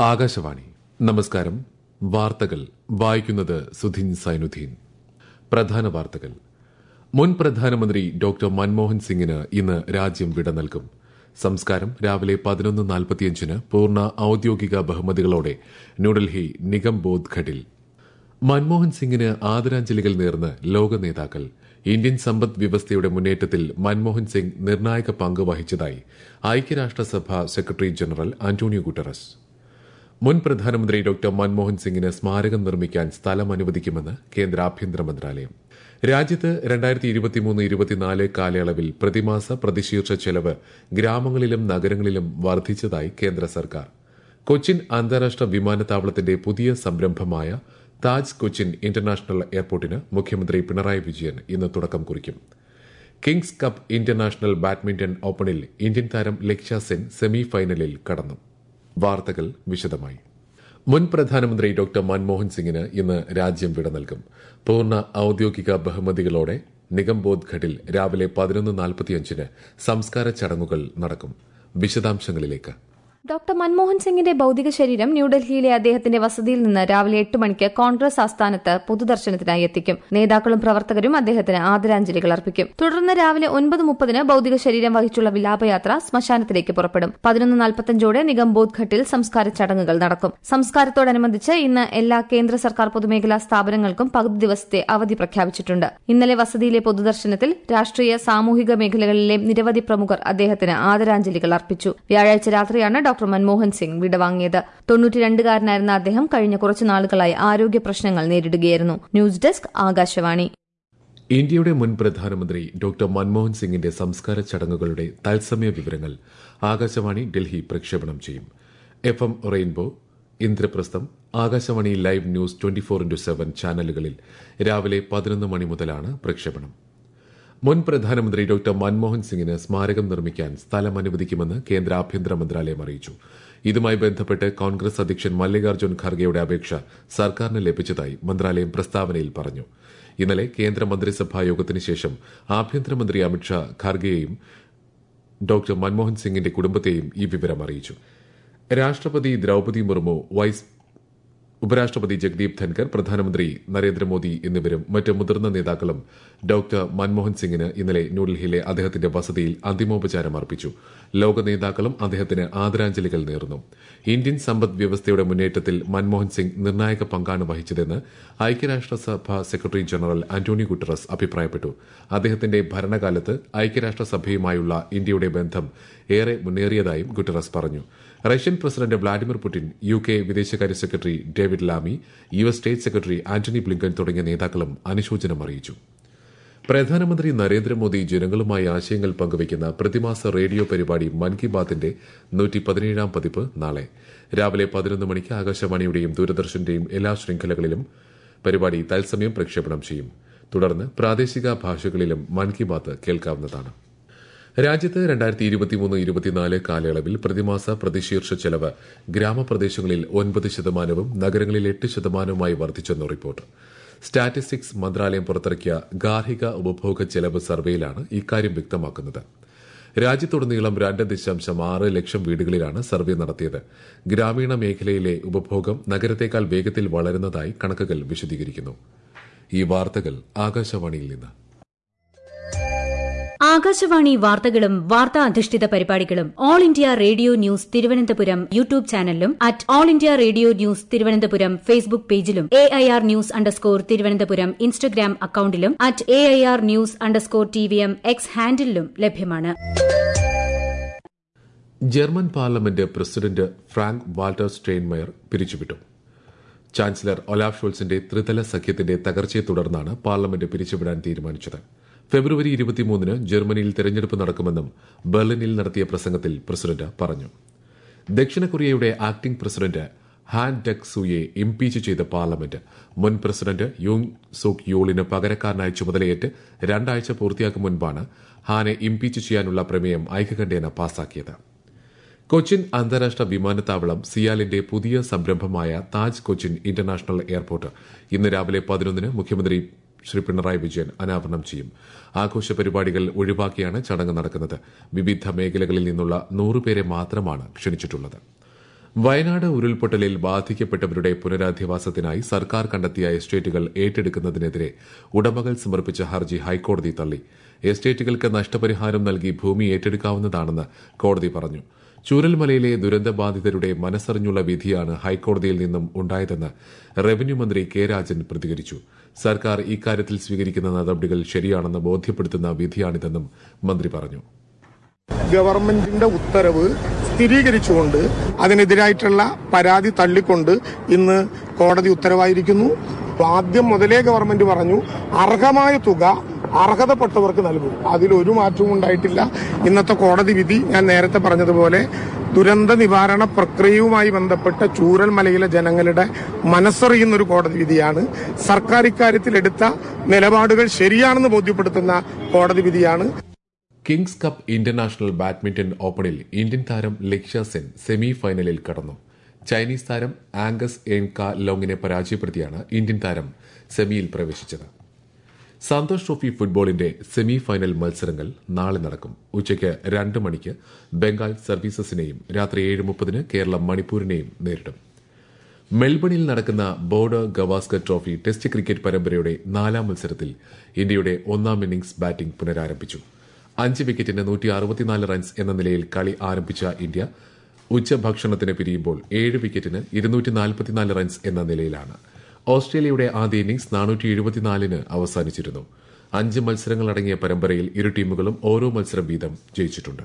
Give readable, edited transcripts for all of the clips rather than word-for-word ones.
ആകാശവാണി. നമസ്കാരം. വാർത്തകൾ വായിക്കുന്നത് സുധീൻ സൈനുദ്ദീൻ. പ്രധാന വാർത്തകൾ. മുൻ പ്രധാനമന്ത്രി ഡോക്ടർ മൻമോഹൻ സിംഗിന് ഇന്ന് രാജ്യം വിട നൽകും. സംസ്കാരം രാവിലെ 11:45 പൂർണ്ണ ഔദ്യോഗിക ബഹുമതികളോടെ ന്യൂഡൽഹി നിഗംബോധ് ഘട്ടിൽ. മൻമോഹൻ സിംഗിന് ആദരാഞ്ജലികൾ നേർന്ന് ലോക നേതാക്കൾ. ഇന്ത്യൻ സമ്പദ് വ്യവസ്ഥയുടെ മുന്നേറ്റത്തിൽ മൻമോഹൻ സിംഗ് നിർണായക പങ്ക് വഹിച്ചതായി ഐക്യരാഷ്ട്രസഭ സെക്രട്ടറി ജനറൽ അന്റോണിയോ ഗുട്ടറസ്. മുൻ പ്രധാനമന്ത്രി ഡോക്ടർ മൻമോഹൻ സിംഗിന് സ്മാരകം നിർമ്മിക്കാൻ സ്ഥലം അനുവദിക്കുമെന്ന് കേന്ദ്ര ആഭ്യന്തര മന്ത്രാലയം. രാജ്യത്ത് 2023-24 കാലയളവിൽ പ്രതിമാസ പ്രതിശീർഷ ചെലവ് ഗ്രാമങ്ങളിലും നഗരങ്ങളിലും വർദ്ധിച്ചതായി കേന്ദ്ര സർക്കാർ. കൊച്ചിൻ അന്താരാഷ്ട്ര വിമാനത്താവളത്തിന്റെ പുതിയ സംരംഭമായ താജ് കൊച്ചിൻ ഇന്റർനാഷണൽ എയർപോർട്ടിന് മുഖ്യമന്ത്രി പിണറായി വിജയൻ ഇന്ന് തുടക്കം കുറിക്കും. കിങ്സ് കപ്പ് ഇന്റർനാഷണൽ ബാഡ്മിന്റൺ ഓപ്പണിൽ ഇന്ത്യൻ താരം ലക്ഷ്യ സെൻ സെമി ഫൈനലിൽ കടന്നു. വാർത്തകൾ വിശദമായി. മുൻ പ്രധാനമന്ത്രി ഡോക്ടർ മൻമോഹൻ സിംഗിന് ഇന്ന് രാജ്യം വിട നൽകും. പൂർണ്ണ ഔദ്യോഗിക ബഹുമതികളോടെ നിഗംബോധ് ഘട്ടിൽ രാവിലെ 11:45 സംസ്കാര ചടങ്ങുകൾ നടക്കും. വിശദാംശങ്ങളിലേക്ക്. ഡോക്ടർ മൻമോഹൻ സിംഗിന്റെ ഭൌതിക ശരീരം ന്യൂഡൽഹിയിലെ അദ്ദേഹത്തിന്റെ വസതിയിൽ നിന്ന് രാവിലെ 8 മണിക്ക് കോൺഗ്രസ് ആസ്ഥാനത്ത് പൊതുദർശനത്തിനായി എത്തിക്കും. നേതാക്കളും പ്രവർത്തകരും അദ്ദേഹത്തിന് ആദരാഞ്ജലികൾ അർപ്പിക്കും. തുടർന്ന് രാവിലെ 9:30 ഭൌതിക ശരീരം വഹിച്ചുള്ള വിലാപയാത്ര ശ്മശാനത്തിലേക്ക് പുറപ്പെടും. 11:45 നിഗംബോധ് ഘട്ടിൽ സംസ്കാര ചടങ്ങുകൾ നടക്കും. സംസ്കാരത്തോടനുബന്ധിച്ച് ഇന്ന് എല്ലാ കേന്ദ്ര സർക്കാർ പൊതുമേഖലാ സ്ഥാപനങ്ങൾക്കും പകുതി ദിവസത്തെ അവധി പ്രഖ്യാപിച്ചിട്ടുണ്ട്. ഇന്നലെ വസതിയിലെ പൊതുദർശനത്തിൽ രാഷ്ട്രീയ സാമൂഹിക മേഖലകളിലെ നിരവധി പ്രമുഖർ അദ്ദേഹത്തിന് ആദരാഞ്ജലികൾ അർപ്പിച്ചു. വ്യാഴാഴ്ച രാത്രിയാണ് ഡോക്ടർ മൻമോഹൻ സിംഗ് വിടവാങ്ങിയത്. 92-കാരനായിരുന്ന അദ്ദേഹം കഴിഞ്ഞ കുറച്ചു നാളുകളായി ആരോഗ്യ പ്രശ്നങ്ങൾ നേരിടുകയായിരുന്നു. News desk, Akashvani. ഇന്ത്യയുടെ മുൻ പ്രധാനമന്ത്രി ഡോക്ടർ മൻമോഹൻ സിംഗിന്റെ സംസ്കാര ചടങ്ങുകളുടെ തത്സമയ വിവരങ്ങൾ ആകാശവാണി ഡൽഹി പ്രക്ഷേപണം ചെയ്യും. FM rainbow, Indraprastham, Akashvani live news 24/7 ചാനലുകളിൽ രാവിലെ 11 മണി മുതലാണ് പ്രക്ഷേപണം. മുൻ പ്രധാനമന്ത്രി ഡോക്ടർ മൻമോഹൻ സിംഗിന് സ്മാരകം നിർമ്മിക്കാൻ സ്ഥലം അനുവദിക്കുമെന്ന് കേന്ദ്ര ആഭ്യന്തര മന്ത്രാലയം അറിയിച്ചു. ഇതുമായി ബന്ധപ്പെട്ട് കോൺഗ്രസ് അധ്യക്ഷൻ മല്ലികാർജ്ജുൻ ഖാർഗെയുടെ അപേക്ഷ സർക്കാരിന് ലഭിച്ചതായി മന്ത്രാലയം പ്രസ്താവനയിൽ പറഞ്ഞു. ഇന്നലെ കേന്ദ്ര മന്ത്രിസഭാ യോഗത്തിന് ശേഷം ആഭ്യന്തരമന്ത്രി അമിത്ഷാ ഖാർഗെയെയും ഡോക്ടർ മൻമോഹൻ സിംഗിന്റെ കുടുംബത്തെയും ഈ വിവരം അറിയിച്ചു. രാഷ്ട്രപതി ദ്രൌപദി മുർമു, ഉപരാഷ്ട്രപതി ജഗ്ദീപ് ധൻകർ, പ്രധാനമന്ത്രി നരേന്ദ്രമോദി എന്നിവരും മറ്റ് മുതിർന്ന നേതാക്കളും ഡോക്ടർ മൻമോഹൻ സിംഗിന് ഇന്നലെ ന്യൂഡൽഹിയിലെ അദ്ദേഹത്തിന്റെ വസതിയിൽ അന്തിമോപചാരം അർപ്പിച്ചു. ലോക നേതാക്കളും അദ്ദേഹത്തിന് ആദരാഞ്ജലികൾ നേർന്നു. ഇന്ത്യൻ സമ്പദ് വ്യവസ്ഥയുടെ മുന്നേറ്റത്തിൽ മൻമോഹൻ സിംഗ് നിർണായക പങ്കാണ് വഹിച്ചതെന്ന് ഐക്യരാഷ്ട്രസഭ സെക്രട്ടറി ജനറൽ അന്റോണിയോ ഗുട്ടറസ് അഭിപ്രായപ്പെട്ടു. അദ്ദേഹത്തിന്റെ ഭരണകാലത്ത് ഐക്യരാഷ്ട്രസഭയുമായുള്ള ഇന്ത്യയുടെ ബന്ധം ഏറെ മുന്നേറിയതായും ഗുട്ടറസ് പറഞ്ഞു. Russian president Vladimir Putin, UK വിദേശകാര്യ secretary David Lammy, US state secretary Antony Blinken തുടങ്ങിയ നേതാക്കളും അനുശോചനം അറിയിച്ചു. പ്രധാനമന്ത്രി നരേന്ദ്രമോദി ജനങ്ങളുമായി ആശയങ്ങൾ പങ്കുവയ്ക്കുന്ന പ്രതിമാസ റേഡിയോ പരിപാടി മൻ കി ബാത്തിന്റെ 117-ാം പതിപ്പ് നാളെ രാവിലെ 11 മണിക്ക് ആകാശവാണിയുടെയും ദൂരദർശന്റെയും എല്ലാ ശൃംഖലകളിലും പരിപാടി തത്സമയം പ്രക്ഷേപണം ചെയ്യും. തുടർന്ന് പ്രാദേശിക ഭാഷകളിലും മൻ കി ബാത്ത് കേൾക്കാവുന്നതാണ്. രാജ്യത്ത് 2023-24 കാലയളവിൽ പ്രതിമാസ പ്രതിശീർഷ ചെലവ് ഗ്രാമപ്രദേശങ്ങളിൽ 9%, നഗരങ്ങളിൽ 8% വർദ്ധിച്ചെന്ന് റിപ്പോർട്ട്. സ്റ്റാറ്റിസ്റ്റിക്സ് മന്ത്രാലയം പുറത്തിറക്കിയ ഗാർഹിക ഉപഭോഗ ചെലവ് സർവേയിലാണ് ഇക്കാര്യം വ്യക്തമാക്കുന്നത്. രാജ്യത്തുടനീളം 2.6 ലക്ഷം വീടുകളിലാണ് സർവേ നടത്തിയത്. ഗ്രാമീണ മേഖലയിലെ ഉപഭോഗം നഗരത്തേക്കാൾ വേഗത്തിൽ വളരുന്നതായി കണക്കുകൾ വിശദീകരിക്കുന്നു. ഈ വാർത്തകൾ ആകാശവാണിയിൽ നിന്ന്. ആകാശവാണി വാർത്തകളും വാർത്താ അധിഷ്ഠിത പരിപാടികളും all India radio news Thiruvananthapuram YouTube ചാനലിലും @all India radio news Thiruvananthapuram Facebook പേജിലും AIR _ തിരുവനന്തപുരം ഇൻസ്റ്റഗ്രാം അക്കൌണ്ടിലും @AIR News _ TVM X ഹാൻഡിലും ലഭ്യമാണ്. German parliament president Frank Walter Steinmeier പിരിച്ചുവിട്ടു. ചാൻസലർ ഒലാഫ് ഷോൾസിന്റെ ത്രിതല സഖ്യത്തിന്റെ തകർച്ചയെ തുടർന്നാണ് പാർലമെന്റ് പിരിച്ചുവിടാൻ തീരുമാനിച്ചത്. ഫെബ്രുവരി 23-ന് ജർമ്മനിയിൽ തെരഞ്ഞെടുപ്പ് നടക്കുമെന്നും ബെർലിനിൽ നടത്തിയ പ്രസംഗത്തിൽ പ്രസിഡന്റ് പറഞ്ഞു. ദക്ഷിണ കൊറിയയുടെ acting president Han Duck Soo impeach ചെയ്ത പാർലമെന്റ് മുൻ പ്രസിഡന്റ് യൂങ് സോക് യൂളിന് പകരക്കാരനായി ചുമതലയേറ്റ് 2 ആഴ്ച പൂർത്തിയാക്കും മുൻപാണ് ഹാനെ ഇംപീച്ച് ചെയ്യാനുള്ള പ്രമേയം ഐക്യകണ്ഠേന പാസാക്കിയത്. കൊച്ചിൻ അന്താരാഷ്ട്ര വിമാനത്താവളം സിയാലിന്റെ പുതിയ സംരംഭമായ താജ് കൊച്ചിൻ ഇന്റർനാഷണൽ എയർപോർട്ട് ഇന്ന് രാവിലെ 11-ന് മുഖ്യമന്ത്രി ശ്രീ പിണറായി വിജയൻ അനാവരണം ചെയ്യും. ആഘോഷ പരിപാടികൾ ഒഴിവാക്കിയാണ് ചടങ്ങ് നടക്കുന്നത്. വിവിധ മേഖലകളിൽ നിന്നുള്ള 100 പേരെ മാത്രമാണ് ക്ഷണിച്ചിട്ടുള്ളത്. വയനാട് ഉരുൾപൊട്ടലിൽ ബാധിക്കപ്പെട്ടവരുടെ പുനരധിവാസത്തിനായി സർക്കാർ കണ്ടെത്തിയ എസ്റ്റേറ്റുകൾ ഏറ്റെടുക്കുന്നതിനെതിരെ ഉടമകൾ സമർപ്പിച്ച ഹർജി ഹൈക്കോടതി തള്ളി. എസ്റ്റേറ്റുകൾക്ക് നഷ്ടപരിഹാരം നൽകി ഭൂമി ഏറ്റെടുക്കാവുന്നതാണെന്ന് കോടതി പറഞ്ഞു. ചൂരൽമലയിലെ ദുരന്തബാധിതരുടെ മനസ്സറിഞ്ഞുള്ള വിധിയാണ് ഹൈക്കോടതിയിൽ നിന്നും ഉണ്ടായതെന്ന് റവന്യൂ മന്ത്രി കെ രാജൻ പ്രതികരിച്ചു. സർക്കാർ ഇക്കാര്യത്തിൽ സ്വീകരിക്കുന്ന നടപടികൾ ശരിയാണെന്ന് ബോധ്യപ്പെടുത്തുന്ന വിധിയാണിതെന്നും മന്ത്രി പറഞ്ഞു. ഗവൺമെന്റിന്റെ ഉത്തരവ് സ്ഥിരീകരിച്ചുകൊണ്ട് അതിനെതിരായിട്ടുള്ള പരാതി തള്ളിക്കൊണ്ട് ഇന്ന് കോടതി ഉത്തരവായിരിക്കുന്നു. ആദ്യം മുതലേ ഗവൺമെന്റ് പറഞ്ഞു അർഹമായ തുക അർഹതപ്പെട്ടവർക്ക് നൽകും. അതിലൊരു മാറ്റവും ഉണ്ടായിട്ടില്ല. ഇന്നത്തെ കോടതി വിധി ഞാൻ നേരത്തെ പറഞ്ഞതുപോലെ ദുരന്ത നിവാരണ പ്രക്രിയയുമായി ബന്ധപ്പെട്ട ചൂരൽമലയിലെ ജനങ്ങളുടെ മനസ്സറിയുന്ന ഒരു കോടതി വിധിയാണ്. സർക്കാർ ഇക്കാര്യത്തിൽ എടുത്ത നിലപാടുകൾ ശരിയാണെന്ന് ബോധ്യപ്പെടുത്തുന്ന കോടതി വിധിയാണ്. കിങ്സ് കപ്പ് ഇന്റർനാഷണൽ ബാഡ്മിന്റൺ ഓപ്പണിൽ ഇന്ത്യൻ താരം ലക്ഷ്യ സെൻ സെമി ഫൈനലിൽ കടന്നു. ചൈനീസ് താരം ആംഗസ് എൻകാ ലോങ്ങിനെ പരാജയപ്പെടുത്തിയാണ് ഇന്ത്യൻ താരം സെമിയിൽ പ്രവേശിച്ചത്. സന്തോഷ് ട്രോഫി ഫുട്ബോളിന്റെ സെമി ഫൈനൽ മത്സരങ്ങൾ നാളെ നടക്കും. ഉച്ചയ്ക്ക് 2 മണിക്ക് ബംഗാൾ സർവീസസിനെയും രാത്രി 7:30 കേരളം മണിപ്പൂരിനെയും നേരിടും. മെൽബണിൽ നടക്കുന്ന border Gavaskar trophy test cricket പരമ്പരയുടെ 4ാം മത്സരത്തിൽ ഇന്ത്യയുടെ 1ാം ഇന്നിംഗ്സ് ബാറ്റിംഗ് പുനരാരംഭിച്ചു. 5 വിക്കറ്റിന് 164 റൺസ് എന്ന നിലയിൽ കളി ആരംഭിച്ച ഇന്ത്യ ഉച്ചഭക്ഷണത്തിന് പിരിയുമ്പോൾ 7 വിക്കറ്റിന് 244 റൺസ് എന്ന നിലയിലാണ്. ഓസ്ട്രേലിയയുടെ ആദ്യ ഇന്നിംഗ്സ് 474 അവസാനിച്ചിരുന്നു. 5 മത്സരങ്ങളടങ്ങിയ പരമ്പരയിൽ ഇരു ടീമുകളും ഓരോ മത്സരം വീതം ജയിച്ചിട്ടുണ്ട്.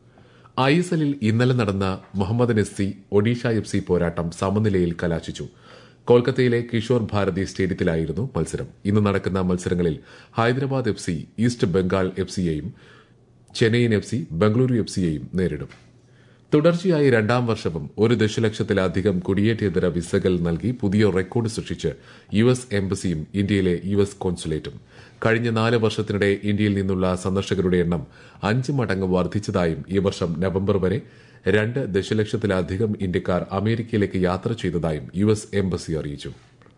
ISLൽ ഇന്നലെ നടന്ന മുഹമ്മദൻ FC ഒഡീഷ FC പോരാട്ടം സമനിലയിൽ കലാശിച്ചു. കൊൽക്കത്തയിലെ കിഷോർ ഭാരതി സ്റ്റേഡിയത്തിലായിരുന്നു മത്സരം. ഇന്ന് നടക്കുന്ന മത്സരങ്ങളിൽ ഹൈദരാബാദ് FC ഈസ്റ്റ് ബംഗാൾ FCയെയും ചെന്നൈയിൻ FC ബംഗളൂരു FCയെയും നേരിടും. തുടർച്ചയായി 2ാം വർഷവും 1 ദശലക്ഷത്തിലധികം കുടിയേറ്റേതര വിസകൾ നൽകി പുതിയ റെക്കോർഡ് സൃഷ്ടിച്ച് US എംബസിയും ഇന്ത്യയിലെ US കോൺസുലേറ്റും. കഴിഞ്ഞ 4 വർഷത്തിനിടെ ഇന്ത്യയിൽ നിന്നുള്ള സന്ദർശകരുടെ എണ്ണം 5 മടങ്ങ് വർദ്ധിച്ചതായും ഈ വർഷം നവംബർ വരെ 2 ദശലക്ഷത്തിലധികം ഇന്ത്യക്കാർ അമേരിക്കയിലേക്ക് യാത്ര ചെയ്തതായും US എംബസി അറിയിച്ചു.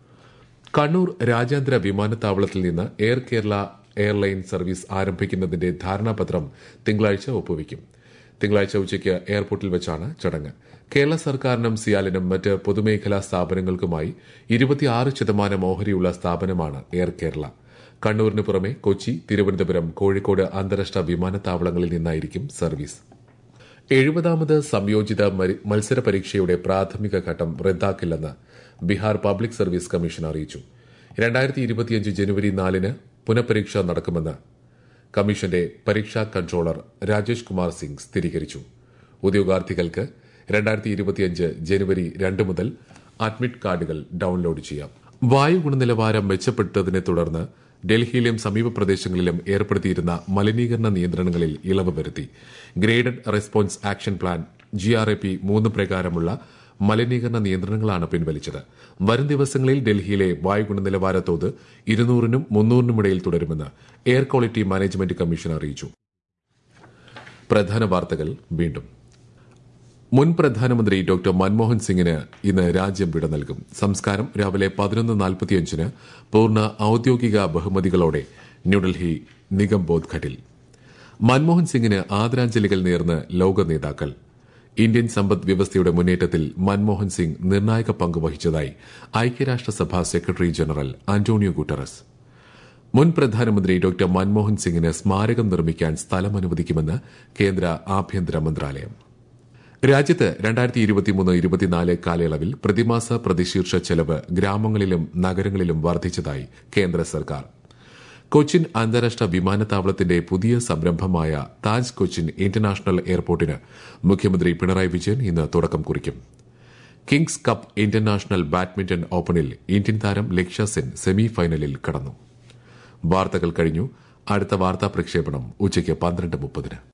കണ്ണൂർ രാജ്യാന്തര വിമാനത്താവളത്തിൽ നിന്ന് എയർ കേരള എയർലൈൻ സർവീസ് ആരംഭിക്കുന്നതിന്റെ ധാരണാപത്രം തിങ്കളാഴ്ച ഒപ്പുവയ്ക്കും. തിങ്കളാഴ്ച ഉച്ചയ്ക്ക് എയർപോർട്ടിൽ വെച്ചാണ് ചടങ്ങ്. കേരള സർക്കാരിനും സിയാലിനും മറ്റ് പൊതുമേഖലാ സ്ഥാപനങ്ങൾക്കുമായി 26% ഓഹരിയുള്ള സ്ഥാപനമാണ് എയർ കേരള. കണ്ണൂരിന് പുറമെ കൊച്ചി, തിരുവനന്തപുരം, കോഴിക്കോട് അന്താരാഷ്ട്ര വിമാനത്താവളങ്ങളിൽ നിന്നായിരിക്കും സർവീസ്. 70ാമത് സംയോജിത മത്സര പരീക്ഷയുടെ പ്രാഥമിക ഘട്ടം റദ്ദാക്കില്ലെന്ന് ബീഹാർ പബ്ലിക് സർവീസ് കമ്മീഷൻ അറിയിച്ചു. 2025 ജനുവരി 4 പുനഃപരീക്ഷ നടക്കുമെന്ന് കമ്മീഷന്റെ പരീക്ഷാ കൺട്രോളർ രാജേഷ് കുമാർ സിംഗ് സ്ഥിരീകരിച്ചു. ഉദ്യോഗാർത്ഥികൾക്ക് 2025 ജനുവരി 2 മുതൽ അഡ്മിറ്റ് കാർഡുകൾ ഡൌൺലോഡ് ചെയ്യാം. വായു ഗുണനിലവാരം മെച്ചപ്പെട്ടതിനെ തുടർന്ന് ഡൽഹിയിലും സമീപ പ്രദേശങ്ങളിലും ഏർപ്പെടുത്തിയിരുന്ന മലിനീകരണ നിയന്ത്രണങ്ങളിൽ ഇളവ് വരുത്തി. Graded response action plan GRAP 3 പ്രകാരമുള്ള മലിനീകരണ നിയന്ത്രണങ്ങളാണ് പിൻവലിച്ചത്. വരും ദിവസങ്ങളിൽ ഡൽഹിയിലെ വായു ഗുണനിലവാര തോത് 200-നും 300-നും ഇടയിൽ തുടരുമെന്ന് എയർ ക്വാളിറ്റി മാനേജ്മെന്റ് കമ്മീഷൻ അറിയിച്ചു. പ്രധാന വാർത്തകൾ വീണ്ടും. മുൻ പ്രധാനമന്ത്രി ഡോക്ടർ മൻമോഹൻ സിംഗിന് ഇന്ന് രാജ്യം വിട നൽകും. സംസ്കാരം രാവിലെ 11:45 പൂർണ്ണ ഔദ്യോഗിക ബഹുമതികളോടെ ന്യൂഡൽഹി നിഗംബോധ് ഘട്ടിൽ. മൻമോഹൻ സിംഗിന് ആദരാഞ്ജലികൾ നേർന്ന് ലോക നേതാക്കൾ. ഇന്ത്യൻ സമ്പദ് വ്യവസ്ഥയുടെ മുന്നേറ്റത്തിൽ മൻമോഹൻ സിംഗ് നിർണായക പങ്ക് വഹിച്ചതായി ഐക്യരാഷ്ട്രസഭ സെക്രട്ടറി ജനറൽ അന്റോണിയോ ഗുട്ടറസ്. മുൻ പ്രധാനമന്ത്രി ഡോക്ടർ മൻമോഹൻ സിംഗിന് സ്മാരകം നിർമ്മിക്കാൻ സ്ഥലം അനുവദിക്കുമെന്ന് കേന്ദ്ര ആഭ്യന്തര മന്ത്രാലയം. രാജ്യത്ത് 2023-24 കാലയളവിൽ പ്രതിമാസ പ്രതിശീർഷ ചെലവ് ഗ്രാമങ്ങളിലും നഗരങ്ങളിലും വർദ്ധിച്ചതായി കേന്ദ്ര സർക്കാർ. കൊച്ചിൻ അന്താരാഷ്ട്ര വിമാനത്താവളത്തിന്റെ പുതിയ സംരംഭമായ താജ് കൊച്ചിൻ ഇന്റർനാഷണൽ എയർപോർട്ടിന് മുഖ്യമന്ത്രി പിണറായി വിജയൻ ഇന്ന് തുടക്കം കുറിക്കും. കിങ്സ് കപ്പ് ഇന്റർനാഷണൽ ബാഡ്മിന്റൺ ഓപ്പണിൽ ഇന്ത്യൻ താരം ലക്ഷ്യ സെൻ സെമി ഫൈനലിൽ കടന്നു. വാർത്തകൾ കഴിഞ്ഞു. അടുത്ത വാർത്താ പ്രക്ഷേപണം ഉച്ചയ്ക്ക് 12:30.